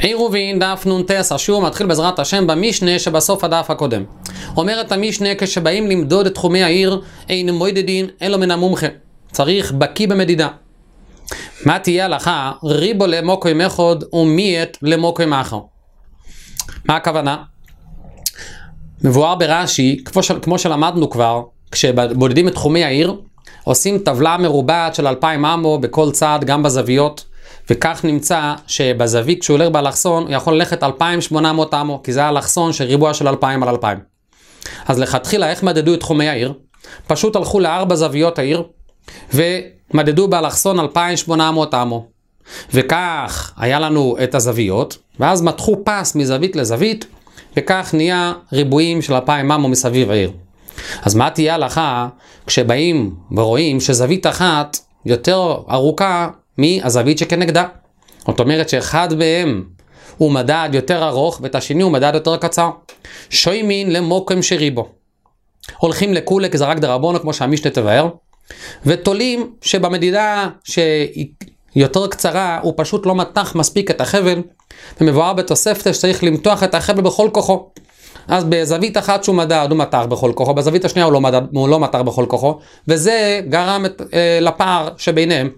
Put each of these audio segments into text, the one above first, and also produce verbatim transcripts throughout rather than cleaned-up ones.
עירובין דף נונטס, השיעור מתחיל בעזרת השם במשנה שבסוף הדף הקודם. אומרת המשנה, כשבאים למדוד את תחומי העיר, אין מועדדין אלא מן המומחה. צריך בקי במדידה. מה תהיה הלכה? ריבו למוקוים אחד ומיית למוקוים אחר. מה הכוונה? מבואר ברש"י, כמו, של, כמו שלמדנו כבר, כשבודדים את תחומי העיר, עושים טבלה מרובעת של אלפיים אמו בכל צד, גם בזוויות, וכך נמצא שבזווית כשהוא הולך באלכסון, הוא יכול ללכת אלפיים ושמונה מאות אמו, כי זה האלכסון של ריבוע של אלפיים על אלפיים. אז לכתחילה, איך מדדו את תחומי העיר? פשוט הלכו לארבע זוויות העיר, ומדדו באלכסון אלפיים ושמונה מאות אמו. וכך היה לנו את הזוויות, ואז מתחו פס מזווית לזווית, וכך נהיה ריבועים של אלפיים אמו מסביב העיר. אז מה תהיה הלכה כשבאים ורואים שזווית אחת יותר ארוכה מהזווית שכנגדה? זאת אומרת שאחד מהם הוא מדד יותר ארוך ואת השני הוא מדד יותר קצר. שוימין למוקם שריבו. הולכים לכולה כי זה רק דרבונו כמו שהמשנה תבאר, ותולים שבמדידה שהיא יותר קצרה הוא פשוט לא מתח מספיק את החבל, ומבואר בתוספתא שצריך למתוח את החבל בכל כוחו. אז בזווית אחת שהוא מדד הוא מתח בכל כוחו, בזווית השנייה הוא לא, מדד, הוא לא מתח בכל כוחו, וזה גרם את, אה, לפער שביניהם.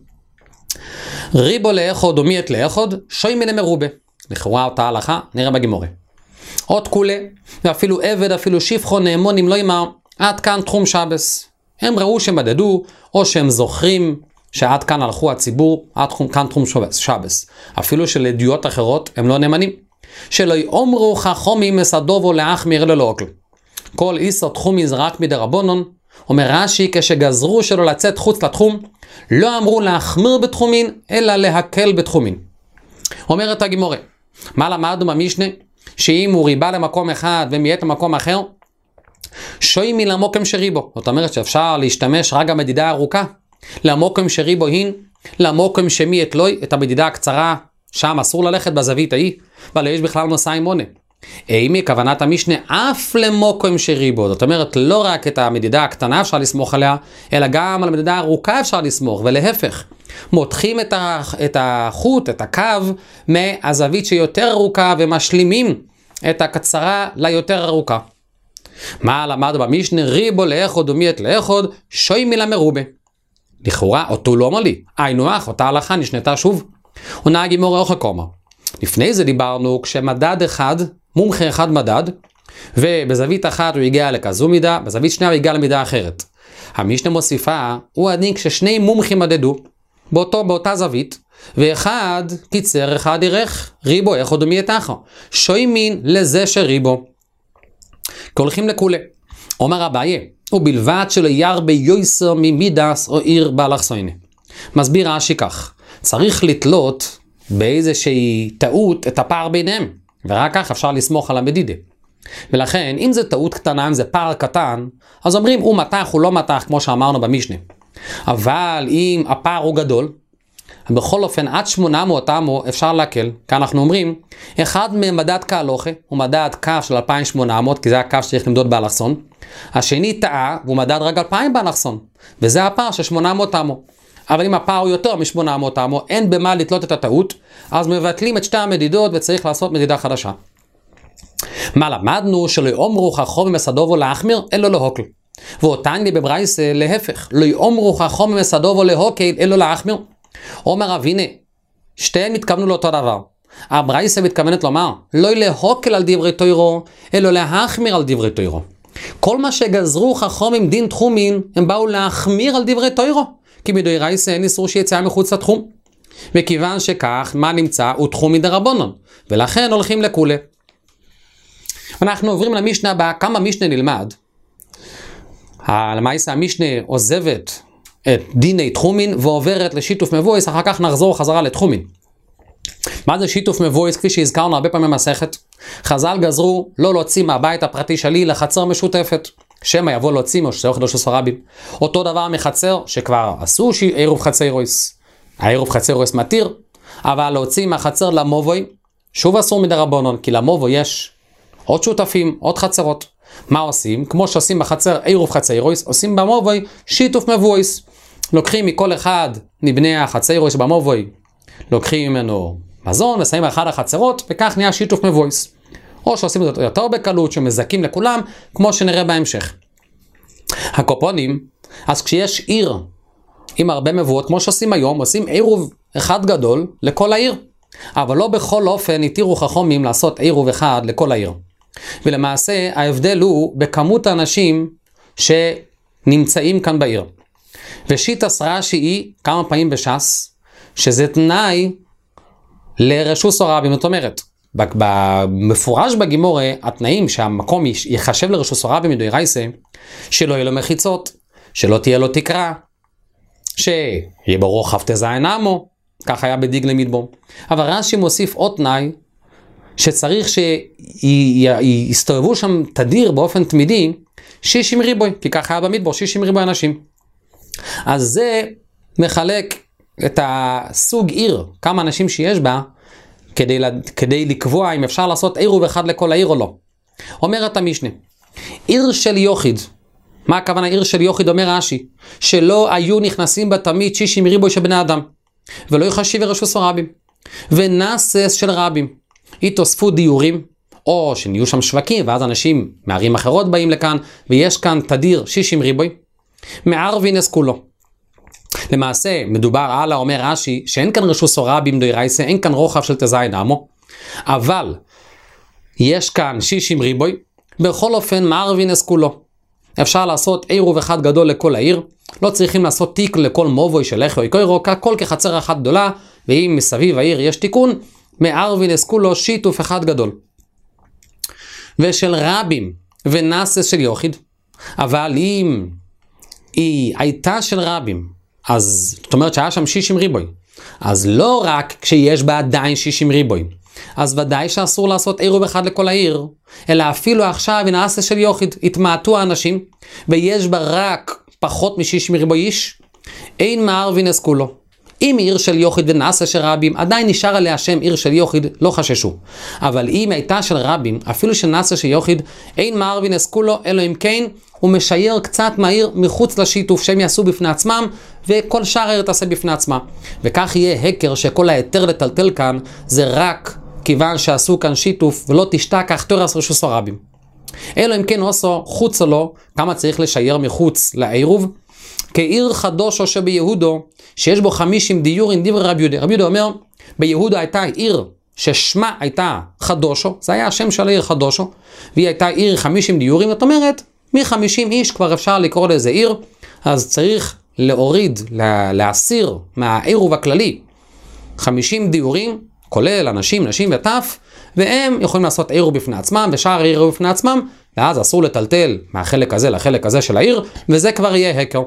ריבו לאחוד ומיית לאחוד, שוי מן מרובה. לכאורה אותה הלכה, נראה בגימורה. עוד כולה, ואפילו עבד, אפילו שפחו נאמון אם לא ימר, עד כאן תחום שבס. הם ראו שמדדו, או שהם זוכרים שעד כאן הלכו הציבור, עד כאן תחום שבס. אפילו שלעדויות אחרות הם לא נאמנים. שלא יאמרו חכמים מסדובו להחמיר ללא אוקל. כל איסר תחומי זה רק מדרבנן. אומר רש"י, כשגזרו שלא לצאת חוץ לתחום, לא אמרו להחמיר בתחומין, אלא להקל בתחומין. אומרת הגימורה, מה למדנו במשנה? שאם הוא ריבה למקום אחד ומיית למקום אחר, שוי מלמוקם שריבו. זאת אומרת שאפשר להשתמש רק המדידה ארוכה, למוקם שריבו הין, למוקם שמיית לוי, את המדידה הקצרה, שם אסור ללכת בזווית ההיא, אבל יש בכלל מסע מונה. אימי, כוונת המשנה, אף למוקם שריבו. זאת אומרת, לא רק את המדידה הקטנה אפשר לסמוך עליה, אלא גם על המדידה הארוכה אפשר לסמוך, ולהפך. מותחים את, ה, את החוט, את הקו, מהזווית שיותר ארוכה, ומשלימים את הקצרה ליותר ארוכה. מה למדנו במשנה? ריבו לאחוד ומיית לאחוד, שוי מילה מרובה. לכאורה, אותו לא אומר לי. היינו אח, אותה הלכה נשנתה שוב. עונה הגימורה אוכל קומר. לפני זה דיברנו כשמדד אחד, מומחה אחד מדד, ובזווית אחת הוא הגיע לכזו מידה, בזווית שנייה הוא הגיע למידה אחרת. המשנה מוסיפה, הוא עדין כששני מומחים מדדו, באותו, באותה זווית, ואחד קיצר, אחד ירך, ריבו, איך עוד מי אחר. שוי מין לזה שריבו. כי הולכים לכולה. אומר אביי, ובלבד שלא ירבה יויסר ממידס או עיר באלכסון. מסביר רש"י כך, צריך לתלות באיזושהי טעות את הפער ביניהם, ורק כך אפשר לסמוך על המדידה. ולכן, אם זה טעות קטנה, אם זה פער קטן, אז אומרים, הוא מתח, הוא לא מתח, כמו שאמרנו במשנה. אבל אם הפער הוא גדול, בכל אופן, עד שמונה מאות אמו אפשר להקל. כאן אנחנו אומרים, אחד ממדד כהלוכה, הוא מדד קו של אלפיים ושמונה מאות, כי זה הקו שצריך למדוד באלכסון. השני טעה, והוא מדד רק אלפיים באלכסון, וזה הפער של שמונה מאות אמו. אבל אם הפער הוא יותר מ-שמונה מאות אמו, אין במה לתלות את הטעות, אז מבטלים את שתי המדידות וצריך לעשות מדידה חדשה. מה למדנו? שלא יאמרו חכמים מסדובו להחמיר, אלא להוקל. ואותן לי בברייתא להפך, לא יאמרו חכמים מסדובו להוקל, אלא להחמיר. אומר אבינה, שתיהן מתכוונו לאותו דבר. הברייתא מתכוונת לומר, לא להוקל על דברי תוירו, אלא להחמיר על דברי תוירו. כל מה שגזרו חכמים דין תחומין, הם באו להחמיר על דברי תוירו. כי מדאורייתא אין איסור שיצא מחוץ לתחום. וכיוון שכך, מה נמצא? הוא תחום מדרבנן. ולכן הולכים לכולה. אנחנו עוברים למשנה הבאה. כמה משנה נלמד? למעשה המשנה עוזבת את דיני תחומין ועוברת לשיתוף מבואס, אחר כך נחזור חזרה לתחומין. מה זה שיתוף מבואס? כפי שהזכרנו הרבה פעמים במסכת. חז"ל גזרו לא להוציא מהבית הפרטי שלי לחצר משותפת. שמא יבוא להוציא או שזה חידוש עשרה רבים. אותו דבר מחצר שכבר עשו עירוב חצרויס. העירוב חצרויס מתיר, אבל להוציא מהחצר למובוי, שוב אסור מדרבנן, כי למובוי יש עוד שותפים, עוד חצרות. מה עושים? כמו שעושים בחצר עירוב חצרויס, עושים במובוי שיתוף מבואס. לוקחים מכל אחד מבני החצרויס במובוי, לוקחים ממנו מזון, ושמים באחד החצרות, וכך נהיה שיתוף מבויס. או שעושים את זה יותר בקלות, שמזכים לכולם, כמו שנראה בהמשך. הקופונים, אז כשיש עיר עם הרבה מבואות, כמו שעושים היום, עושים עירוב אחד גדול לכל העיר. אבל לא בכל אופן התירו חכמים לעשות עירוב אחד לכל העיר. ולמעשה ההבדל הוא בכמות האנשים שנמצאים כאן בעיר. ושיטס רש"י היא כמה פעמים בש"ס, שזה תנאי לרשוס הרבים. זאת אומרת, במפורש בגימורה, התנאים שהמקום יחשב לרשוס הרבים מדאורייסה, שלא יהיה לו מחיצות, שלא תהיה לו תקרה, שיהיה בו רוחב תזיין עמו, כך היה בדיגלה מדבור. אבל רש"י מוסיף עוד תנאי, שצריך שיסתובבו שם תדיר באופן תמידי, שישים ריבוי, כי כך היה במדבור, שישים ריבוי אנשים. אז זה מחלק את הסוג עיר, כמה אנשים שיש בה, כדי, כדי לקבוע אם אפשר לעשות עירוב אחד לכל העיר או לא. אומרת המשנה, עיר של יוחיד, מה הכוונה עיר של יוחיד? אומר רש"י, שלא היו נכנסים בה תמיד שישים ריבוי של בני אדם, ולא יחשיב רשוס הרבים, ונסס של רבים, יתוספו דיורים, או שנהיו שם שווקים, ואז אנשים מערים אחרות באים לכאן, ויש כאן תדיר שישים ריבוי, מערבינס כולו. למעשה מדובר הלאה, אומר רש"י, שאין כאן רשוס הרבים דאורייסה, אין כאן רוחב של תזיין עמו, אבל יש כאן שישים ריבוי, בכל אופן מערבינס כולו. אפשר לעשות עירוב אחד גדול לכל העיר, לא צריכים לעשות תיק לכל מובוי של איך או יקוירו, כל כחצר אחת גדולה, ואם מסביב העיר יש תיקון, מערבינס כולו שיתוף אחד גדול. ושל רבים ונסס של יוחיד, אבל אם היא הייתה של רבים, אז זאת אומרת שהיה שם שישים ריבוי, אז לא רק כשיש בה עדיין שישים ריבוי, אז ודאי שאסור לעשות עירוב אחד לכל העיר, אלא אפילו עכשיו נסס של יוחיד, התמעטו האנשים, ויש בה רק פחות מ-שישים ריבוי איש, אין מערבינס כולו. אם עיר של יוחיד ונסס של רבים, עדיין נשאר עליה שם עיר של יוחיד, לא חששו. אבל אם הייתה של רבים, אפילו של נסס של יוחיד, אין מערבינס כולו, אלא אם כן, הוא משייר קצת מהעיר מחוץ לשיתוף שהם יעשו בפני עצמם, וכל שאר העיר תעשה בפני עצמה. וכך יהיה הקר שכל היתר לטלטל כאן, זה רק כיוון שעשו כאן שיתוף, ולא תשתכח תורס רשוס הרבים. אלא אם כן עושו חוץ לו, כמה צריך לשייר מחוץ לעירוב, כעיר חדושו שביהודו, שיש בו חמישים דיורים, דיבר רבי יהודה. רבי יהודה אומר, ביהודו הייתה עיר ששמה הייתה חדושו, זה היה השם של העיר חדושו, והיא הייתה עיר חמישים דיורים, זאת אומרת, מ-חמישים איש כבר אפשר לקרוא לזה עיר, אז צריך להוריד, להסיר מהעירוב הכללי, חמישים דיורים, כולל אנשים, נשים וטף, והם יכולים לעשות עירוב בפני עצמם, ושאר עירוב בפני עצמם, ואז אסור לטלטל מהחלק הזה לחלק הזה של העיר, וזה כבר יהיה הקר.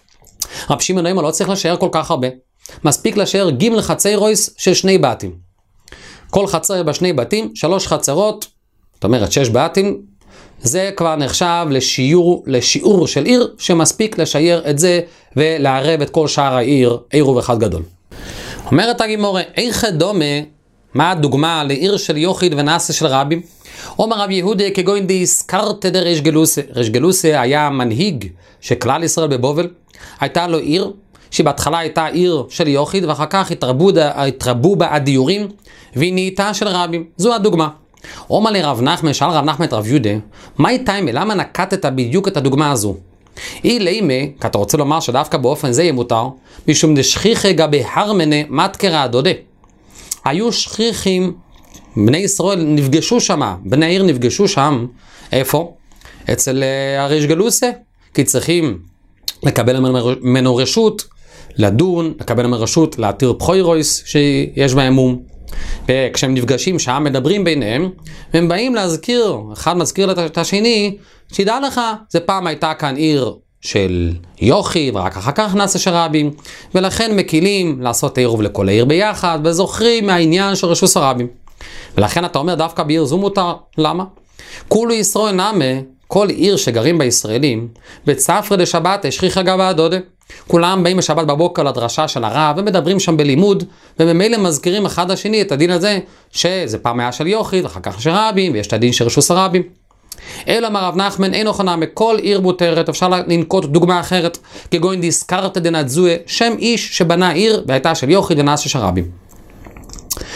רב שמעון אומר, לא צריך לשער כל כך הרבה. מספיק לשער ג' חצרויס של שני בתים. כל חצר בשני בתים, שלוש חצרות, זאת אומרת שש בתים, זה כבר נחשב לשיעור, לשיעור של עיר, שמספיק לשער את זה, ולערב את כל שאר העיר, עירוב אחד גדול. אומרת הגימורה, איך דומה, מה הדוגמה לעיר של יוחיד ונסס של רבים? אומר רב יהודה כגוין דיסקרתא דריש גלוסה. ריש גלוסה היה מנהיג של כלל ישראל בבבל. הייתה לו עיר, שבהתחלה הייתה עיר של יוחיד, ואחר כך התרבו, התרבו בה הדיורים, והיא נהייתה של רבים. זו הדוגמה. אומר לרב נחמן, שאל רב נחמן את רב יהודה, מה הייתה, למה נקטת בדיוק את הדוגמה הזו? אי לימה, כי אתה רוצה לומר שדווקא באופן זה יהיה מותר, משום דשכיחי גבי הרמנה מתקרא הדודה. היו שכיחים, בני ישראל נפגשו שם, בני העיר נפגשו שם, איפה? אצל הריש גלוסה, כי צריכים לקבל ממנו רשות, לדון, לקבל ממנו רשות להתיר פחוירויס שיש בהם מום. וכשהם נפגשים שם מדברים ביניהם, והם באים להזכיר, אחד מזכיר את השני, שידע לך, זה פעם הייתה כאן עיר של יוכי, ורק אחר כך נעשה של רבים, ולכן מקילים לעשות עירוב לכל העיר ביחד, וזוכרים מהעניין של רשוס הרבים. ולכן אתה אומר דווקא בעיר זו מותר, למה? כולו ישראל נמה, כל עיר שגרים בישראלים, בצפרא דשבת השכיחא גבי הדודה. כולם באים בשבת בבוקר לדרשה של הרב, ומדברים שם בלימוד, וממילא מזכירים אחד השני את הדין הזה, שזה פעם היה של יוכי, ואחר כך של רבים, ויש את הדין של רשוס הרבים. אלא מרב נחמן אין אוכנה, מכל עיר מותרת, אפשר לנקוט דוגמה אחרת, כגון דיסקרתא דנתזוה, שם איש שבנה עיר, והייתה של יוכי ונעשה של רבים.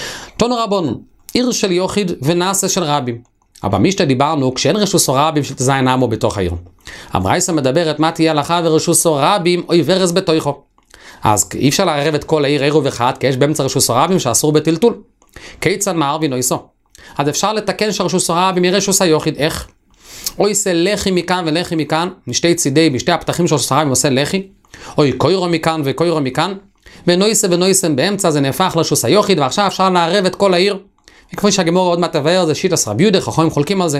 תנו רבון, עיר של יוחיד ונעשה של רבים. אבל במשנה דיברנו, כשאין רשוסו רבים של תזיין עמו בתוך העיר. הברייסה מדברת מה תהיה הלכה ורשוסו רבים אוי ורס בתוכו. אז אי אפשר לערב את כל העיר עירוב אחד, כי יש באמצע רשוסו רבים שאסור בטלטול. כיצד מערבין נויסו. אז אפשר לתקן שרשוסו רבים יהיה רשוס היוחיד. איך? או יעשה לחי מכאן ולחי מכאן, משתי צידי, בשתי הפתחים של רשוסו רבים עושה לחי. או קוירו מכאן וקוירו מכאן. ונויסה ונויסם באמצע זה נהפך לרשוס היוחיד, ועכשיו אפשר לערב את כל העיר. וכפי שהגמור עוד מעט תבהר, זה שיטס רבי יהודה, חכמים חולקים על זה.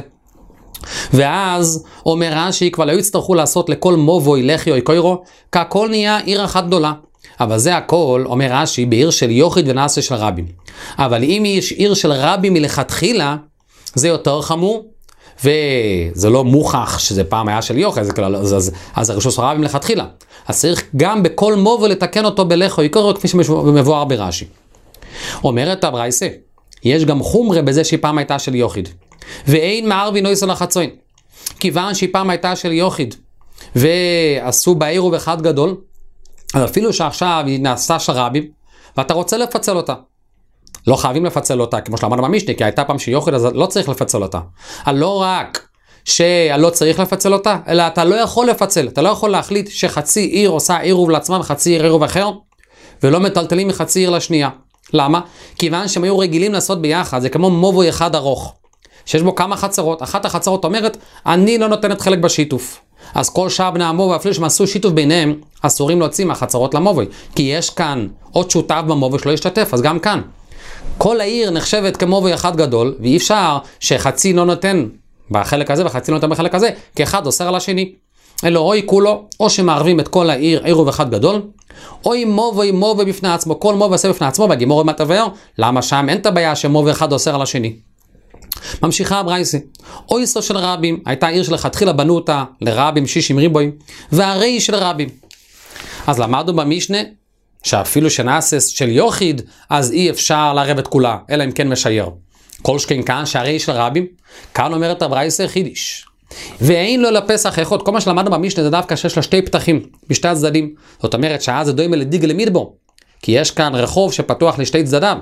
ואז אומר רש"י, כבר לא יצטרכו לעשות לכל מובוי לחי או קוירו, כי הכל נהיה עיר אחת גדולה. אבל זה הכל, אומר רש"י, בעיר של יוחיד ונעשה של רבים. אבל אם יש עיר של רבים מלכתחילה, זה יותר חמור, וזה לא מוכח שזה פעם היה של יוחיד, אז, אז, אז הרשוס רבים מלכתחילה. אז צריך גם בכל מובוי לתקן אותו בלחי או קוירו, כפי שמבואר ברש"י. אומרת הברייסה, יש גם חומרה בזה שהיא פעם הייתה של יוחיד. ואין מערבין נויסו לחצוין. כיוון שהיא פעם הייתה של יוחיד, ועשו בה עירוב אחד גדול, אז אפילו שעכשיו היא נעשתה של רבים, ואתה רוצה לפצל אותה. לא חייבים לפצל אותה, כמו שלמדנו במשנה, כי הייתה פעם של יוחיד, אז לא צריך לפצל אותה. לא רק שלא צריך לפצל אותה, אלא אתה לא יכול לפצל. אתה לא יכול להחליט שחצי עיר עושה עירוב לעצמה, וחצי עיר עירוב אחר, ולא מטלטלים מחצי עיר לשנייה. למה? כיוון שהם היו רגילים לעשות ביחד, זה כמו מובוי אחד ארוך, שיש בו כמה חצרות. אחת החצרות אומרת, אני לא נותנת חלק בשיתוף. אז כל שאר בני המובוי, אפילו שהם עשו שיתוף ביניהם, אסורים להוציא מהחצרות למובוי. כי יש כאן עוד שותף במובוי שלא ישתתף, אז גם כאן. כל העיר נחשבת כמובוי אחד גדול, ואי אפשר שחצי לא נותן בחלק הזה, וחצי לא נותן בחלק הזה, כי אחד אוסר על השני. אלא אוי כולו, או שמערבים את כל העיר עירוב אחד גדול, אוי מובוי מובוי בפני עצמו, כל מובוי עושה בפני עצמו, והגימור עוד מעט תבהר, למה שם אין את הבעיה שמובוי אחד אוסר על השני. ממשיכה הברייסה, אויסו של רבים, הייתה עיר שלכתחילה בנו אותה לרבים שישים ריבועים, והרי של רבים. אז למדנו במשנה, שאפילו שנעשה של יוחיד, אז אי אפשר לערב את כולה, אלא אם כן משייר. כל שכן כאן שהרי של רבים, כאן אומרת הברייסה חידיש. ואין לו לפסח אחד, כל מה שלמדנו במשנה זה דווקא שיש לה שתי פתחים, בשתי הצדדים. זאת אומרת שאז זה דומה לדיג למדבור, כי יש כאן רחוב שפתוח לשתי צדדיו.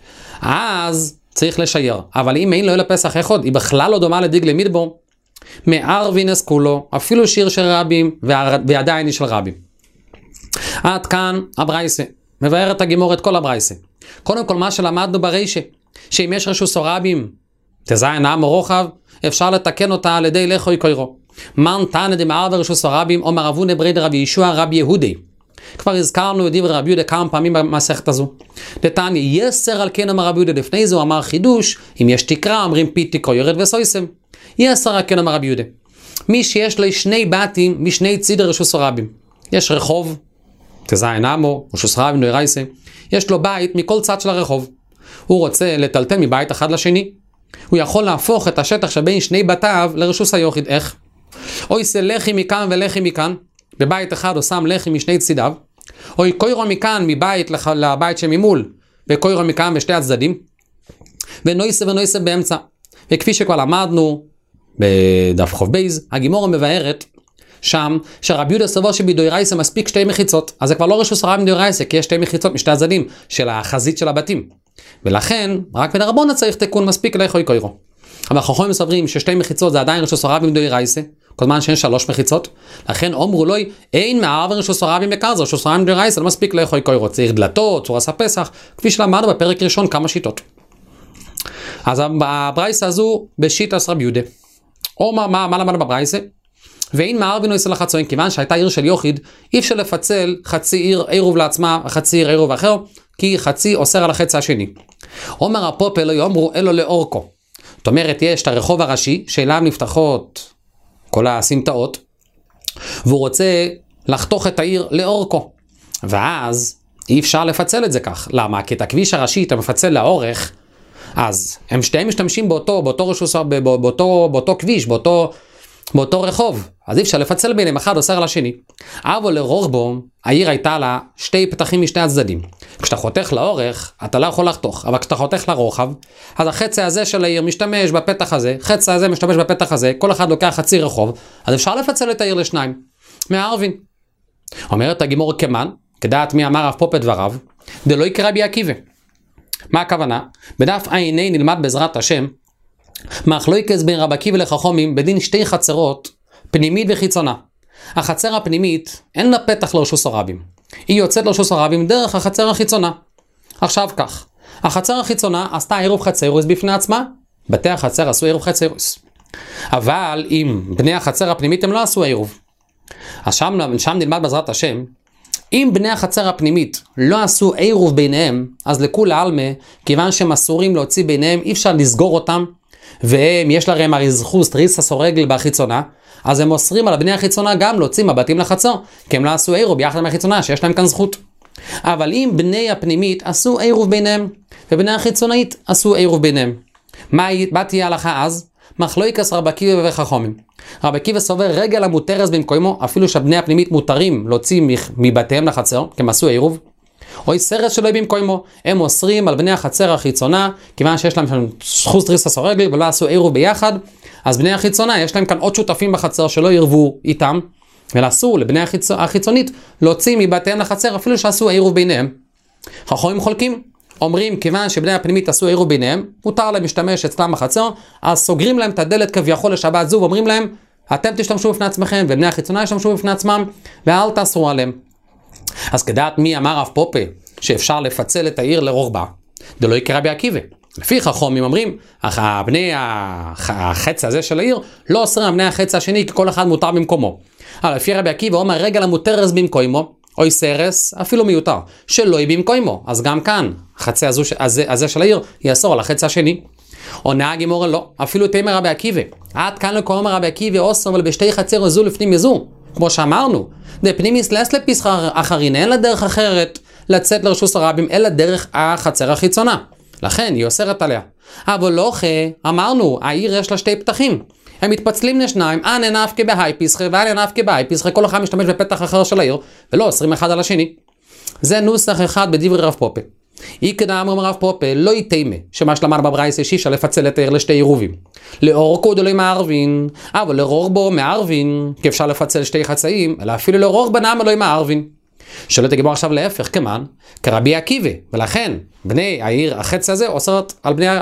אז צריך לשייר. אבל אם אין לו לפסח אחד, היא בכלל לא דומה לדיג למדבור, מערבין כולו, אפילו שיר של רבים, ועדיין היא של רבים. עד כאן הברייסה, מבאר את הגימור את כל הברייסה. קודם כל מה שלמדנו ברישה, שאם יש רשוס רבים, תזיין עם או רוחב, אפשר לתקן אותה על ידי לחוי קוירו. מן תנא דמערב רשוס רבים, אומר אבונה ברי דרבי ישוע רבי יהודי. כבר הזכרנו את דברי רבי יהודה כמה פעמים במסכת הזו. דתניא יסר על כן אמר רבי יהודה, לפני זה הוא אמר חידוש, אם יש תקרה אומרים פי תקרו יורד וסויסם. יסר על כן אמר רבי יהודה. מי שיש לו שני בתים משני צידי רשוס רבים. יש רחוב, תזיין עמו, רשוס רבים נוירייסה. יש לו בית מכל צד של הרחוב. הוא רוצה לטלטל מבית אחד לשני. הוא יכול להפוך את השטח שבין שני בתיו לרשוס היוחיד. איך? או יעשה לחי מכאן ולחי מכאן. בבית אחד הוא שם לחי משני צידיו. או קוירו מכאן מבית לבית שממול, וקוירו מכאן בשתי הצדדים. ונויסה ונויסה באמצע. וכפי שכבר למדנו בדף חוב בייז, הגימורה מבארת שם שרבי יהודה סבור שבדוירייסה מספיק שתי מחיצות. אז זה כבר לא רשוס רבים דוירייסה, כי יש שתי מחיצות משתי הצדדים של החזית של הבתים. ולכן, רק בדרבנן צריך תיקון, מספיק לחוי קוירו. אבל חכמים מסברים ששתי מחיצות זה עדיין רשוס רבים דוירייסה, כל זמן שאין שלוש מחיצות. לכן אומרו לו, אין מערב רשוס רבים בקר, זה רשוס רבים דוירייסה, לא מספיק לחוי קוירו. צריך דלתות, צורס הפסח, כפי שלמדנו בפרק ראשון כמה שיטות. אז הברייסה הזו בשיטס רבי יהודה. או מה, מה, מה למדנו בברייסה? ואין מערבין נויסה לחצוין, כיוון שהייתה עיר של יוחיד, אי אפשר לפצל חצי עיר עירוב לעצמה, חצי עיר עירוב אחר, כי חצי אוסר על החצי השני. אומר הפופל לא יאמרו אלו לאורכו. זאת אומרת, יש את הרחוב הראשי, שאליו נפתחות כל הסמטאות, והוא רוצה לחתוך את העיר לאורכו. ואז אי אפשר לפצל את זה כך. למה? כי את הכביש הראשי אתה מפצל לאורך, אז הם שתיהם משתמשים באותו, באותו רשוס, באותו, באותו כביש, באותו, באותו רחוב. אז אי אפשר לפצל ביניהם, אחד אוסר על השני. אבל לרוחבו, העיר הייתה לה שתי פתחים משתי הצדדים. כשאתה חותך לאורך, אתה לא יכול לחתוך. אבל כשאתה חותך לרוחב, אז החצי הזה של העיר משתמש בפתח הזה, חצי הזה משתמש בפתח הזה, כל אחד לוקח חצי רחוב, אז אפשר לפצל את העיר לשניים. מערבין. אומרת הגימור כמן, כדעת מי אמר רב פופא דבריו, דלא יקרא בי עקיבא. מה הכוונה? בדף עיני נלמד בעזרת השם מחלוקת בין רבי עקיבא לחכמים בדין שתי חצרות, פנימית וחיצונה. החצר הפנימית אין לה פתח לרשוס הרבים, היא יוצאת לרשוס הרבים דרך החצר החיצונה. עכשיו כך, החצר החיצונה עשתה עירוב חצרוס בפני עצמה, בתי החצר עשו עירוב חצרוס, אבל אם בני החצר הפנימית הם לא עשו עירוב, אז שם, שם נלמד בעזרת השם, אם בני החצר הפנימית לא עשו עירוב ביניהם, אז לכולי עלמא, כיוון שהם אסורים להוציא ביניהם, אי אפשר לסגור אותם, והם יש להם הרי זכות תריסס או רגל בחיצונה, אז הם אוסרים על בני החיצונה גם להוציא מבטים לחצר, כי הם לא עשו עירוב ביחד עם החיצונה, שיש להם כאן זכות. אבל אם בני הפנימית עשו עירוב ביניהם, ובני החיצונאית עשו עירוב ביניהם, מה, מה תהיה הלכה אז? מחלוקת רבי עקיבא וחכמים. רבי עקיבא סובר רגל המותרת במקומו, אפילו שבני הפנימית מותרים להוציא מבתיהם לחצר, כי הם עשו עירוב, או סרס שלא במקומו, הם אוסרים על בני החצר החיצונה, כיוון שיש להם זכות תריסס או רגל ולא עשו עירוב ביחד, אז בני החיצונה יש להם כאן עוד שותפים בחצר שלא ירבו איתם, ולאסור לבני החיצ... החיצונית להוציא מבתיהם לחצר אפילו שעשו עירוב ביניהם. חכמים חולקים, אומרים כיוון שבני הפנימית עשו עירוב ביניהם, מותר להם להשתמש אצלם בחצר, אז סוגרים להם את הדלת כביכול לשבת זו, ואומרים להם, אתם תשתמשו בפני עצמכם, ובני החיצונה ישתמשו בפני עצמם, ואל תאסרו עליהם. אז כדעת מי אמר רב פופה, שאפשר לפצל את העיר לרוחבה, דלא יקרא רבי עקיבא. לפי חכמים אומרים, בני החץ הזה של העיר, לא אוסרים על בני החץ השני, כי כל אחד מותר במקומו. אבל לפי רבי עקיבא אומר, רגל המותרס במקומו, אוי סרס, אפילו מיותר, שלא יהיה במקומו. אז גם כאן, החצי הזה, הזה, הזה של העיר, יאסור על החץ השני. או נהג אמור לא, אפילו תאמר רבי עקיבא. עד כאן לקוראים רבי עקיבא אוסר, אבל בשתי חצר זו לפנים יזו. כמו שאמרנו, דפנים יסלס לפיסח אחרין, אין לה דרך אחרת לצאת לרשוס הרבים, אלא דרך החצר החיצונה. לכן היא אוסרת עליה. אבל לא אחרי, אמרנו, העיר יש לה שתי פתחים. הם מתפצלים לשניים, אנא נפקא בהאי פיסחא ואנא נפקא בהאי פיסחא, כל אחד משתמש בפתח אחר של העיר, ולא אוסרים אחד על השני. זה נוסח אחד בדברי רב פופה. איקדא אמר רב פופה, לא יתימה, שמה שלמד בברייתא שאי אפשר לפצל את העיר לשתי עירובים. לאורכו דלא מערבין, אבל לרוחבו מערבין, כי אפשר לפצל שתי חצאים, אלא אפילו לרוחבו נמי לא מערבין. שלא תגידו עכשיו להפך, כמן, כרבי עקיבא, ולכן בני העיר החצי הזה אוסרת על בני,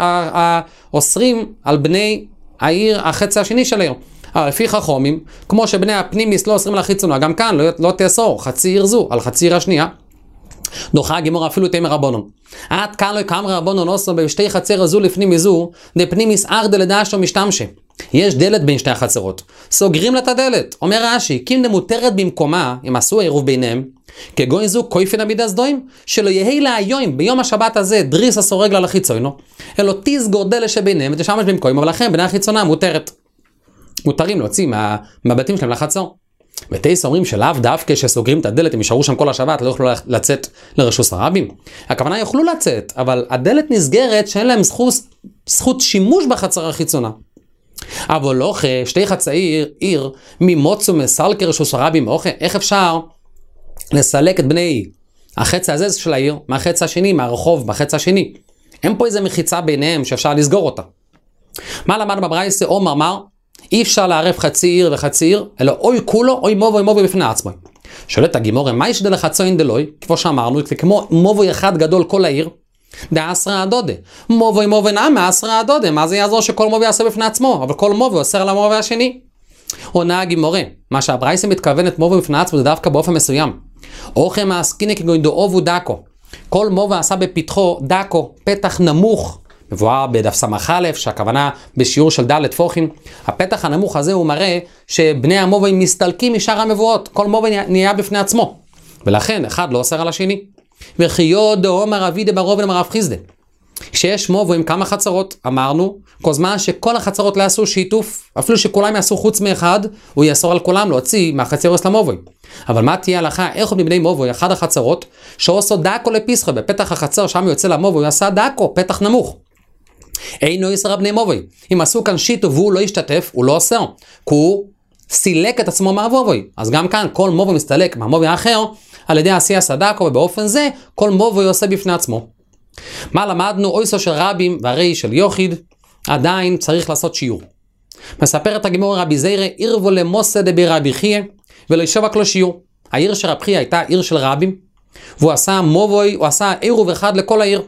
אוסרים על בני העיר החצי השני של העיר. אבל לפי חכמים, כמו שבני הפנימיס לא אוסרים על החיצונה, גם כאן לא, לא תאסור חצי עיר זו על חצי עיר השנייה. דוחה הגמרא אפילו תאמר רבנן. עד כאן לא כאמר רבנן אוסר בשתי חצר זו לפנים זו, דפנימיס ארדא לדשא משתמשי. יש דלת בין שתי החצרות, סוגרים לה את הדלת. אומר רש"י, כי אם מותרת במקומה, אם עשו עירוב ביניהם, כגון זו קויפין עמידס דוים, שלא יהי לה היום ביום השבת הזה דריס הסורג לה לחיצונו, אלא תסגור דלת שביניהם ותשמש במקום, אבל לכן בני החיצונה מותרת. מותרים להוציא מה, מהבתים שלהם לחצר. ותייס אומרים שלאו דווקא שסוגרים את הדלת, הם יישארו שם כל השבת, לא יוכלו לצאת לרשוס הרבים. הכוונה יוכלו לצאת, אבל הדלת נסגרת שאין להם זכות, זכות שימוש בחצר החיצונה. אבל לא אחרי שתי חצאי עיר ממוצו מסלקר רשוס הרבים, איך אפשר לסלק את בני החצי הזה של העיר מהחצי השני, מהרחוב בחצי השני? אין פה איזה מחיצה ביניהם שאפשר לסגור אותה. מה למדנו בברייתא? עומר אמר, אי אפשר לערב חצי עיר וחצי עיר, אלא אוי כולו, אוי מובו, אוי מובו בפני עצמו. שואלת הגמרא, מה יש דלחצוין דלוי? כמו שאמרנו, כמו מובו אחד גדול כל העיר, דעשרה הדודה. מובו מובו נעמה עשרה הדודה. מה זה יעזור שכל מובו יעשה בפני עצמו? אבל כל מובו אוסר על המובו השני. עונה הגמרא, מה שהברייתא מתכוונת מובו בפני עצמו זה דווקא באופן מסוים. אוכם מעסקינא כגון דאובו דקו. כל מובו עשה בפתחו דקו, פתח נמוך. מבואר בדף סמך א', שהכוונה בשיעור של ד' פוכין. הפתח הנמוך הזה הוא מראה שבני המובו מסתלקים משאר המבואות. כל מובו נהיה בפני עצמו. ולכן אחד לא אוסר על השני. וחיו דאמר רבי דברובן אמר רב חיסדא. כשיש מובו עם כמה חצרות, אמרנו, כל זמן שכל החצרות לא יעשו שיתוף, אפילו שכולם יעשו חוץ מאחד, הוא יאסור על כולם להוציא מהחצרות למובו. אבל מה תהיה הלכה? איך מבני מובו, אחד החצרות, שעושו דקו לפיסחא, בפתח החצר שם יוצא למובו, הוא יעשה דקו, פתח נמוך. אינו יסר בני מובו. אם עשו כאן שיתוף והוא לא ישתתף, הוא לא אוסר, כי הוא סילק את עצמו מהמובו. אז גם כאן כל מובו מסתלק מהמובו האחר, על ידי עשייה סדקו, ובאופן זה כל מובו יעשה בפני עצמו. מה למדנו? אויסו של רבים והרי של יוחיד, עדיין צריך לעשות שיעור. מספר את הגמרא רבי זיירא, עירבו למוסא דברבי חייא, ולא ישבק לו שיעור. העיר של רבי חייא הייתה עיר של רבים, והוא עשה מובוי, הוא עשה עירוב אחד לכל העיר.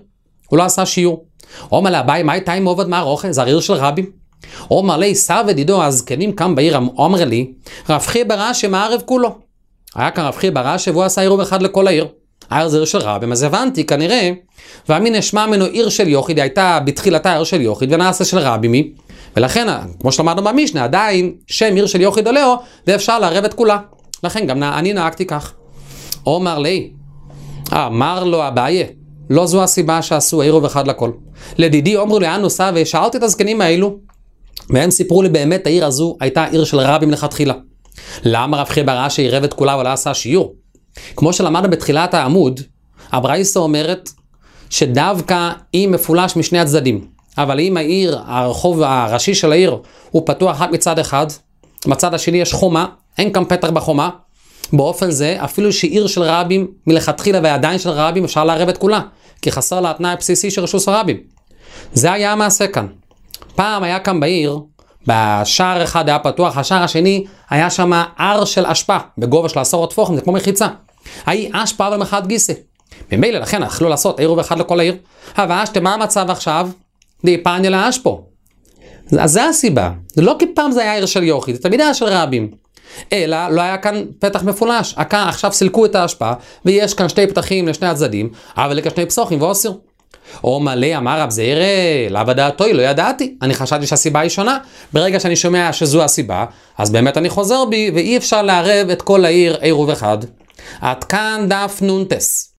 הוא לא עשה שיעור. אומר לאביי, מה הייתה עם עובד מערוכה? זה העיר של רבים. אומר לי, שר ודידו הזקנים כאן בעיר, אומר לי, רב חייא בר אשי מערב כולו. היה כאן רב חייא בר אשי והוא עשה עירוב אחד לכל העיר. העיר זה עיר של רבים, אז הבנתי כנראה, ואמין נשמע ממנו עיר של יוחיד, היא הייתה בתחילתה עיר של יוחיד, ונעשה של רבימי, ולכן, כמו שלמדנו במשנה, עדיין שם עיר של יוחיד עולהו, ואפשר לערב את כולה. לכן גם אני נהגתי כך. אומר לי, אמר לו אביי, לא זו הסיבה שעשו עירוב אחד לכל. לדידי אמרו לי, אנו סע, ושאלתי את הזקנים האלו, והם סיפרו לי באמת, העיר הזו הייתה עיר של רבים לכתחילה. למה רב חייא בר אשי עירב את כולה ולא עשה שיעור? כמו שלמדנו בתחילת העמוד, הברייתא אומרת שדווקא היא מפולש משני הצדדים. אבל אם העיר, הרחוב הראשי של העיר, הוא פתוח רק מצד אחד, מצד השני יש חומה, אין כאן פתח בחומה, באופן זה, אפילו שעיר של רבים מלכתחילה ועדיין של רבים, אפשר לערב את כולה, כי חסר לה התנאי הבסיסי של רשות הרבים. זה היה המעשה כאן. פעם היה כאן בעיר, בשער אחד היה פתוח, השער השני היה שם הר של אשפה, בגובה של עשור טפוחים, זה כמו מחיצה. היה אשפה אבל מחד גיסא. ממילא לכן יכלו לעשות עירוב אחד לכל העיר. אבל אשתה, מה המצב עכשיו? די פניה לאשפו. אז זה הסיבה. זה לא כי פעם זה היה עיר של יוחיד, זה תמיד היה של רבים. אלא לא היה כאן פתח מפולש. כאן עכשיו סילקו את האשפה, ויש כאן שתי פתחים לשני הצדדים, אבל לכאן שני פסוחים ואוסר. או מלא אמר רב זעירא, לאו דעתו, לא ידעתי. אני חשבתי שהסיבה היא שונה. ברגע שאני שומע שזו הסיבה, אז באמת אני חוזר בי, ואי אפשר לערב את כל העיר עירוב אחד. עד כאן דף נונטס.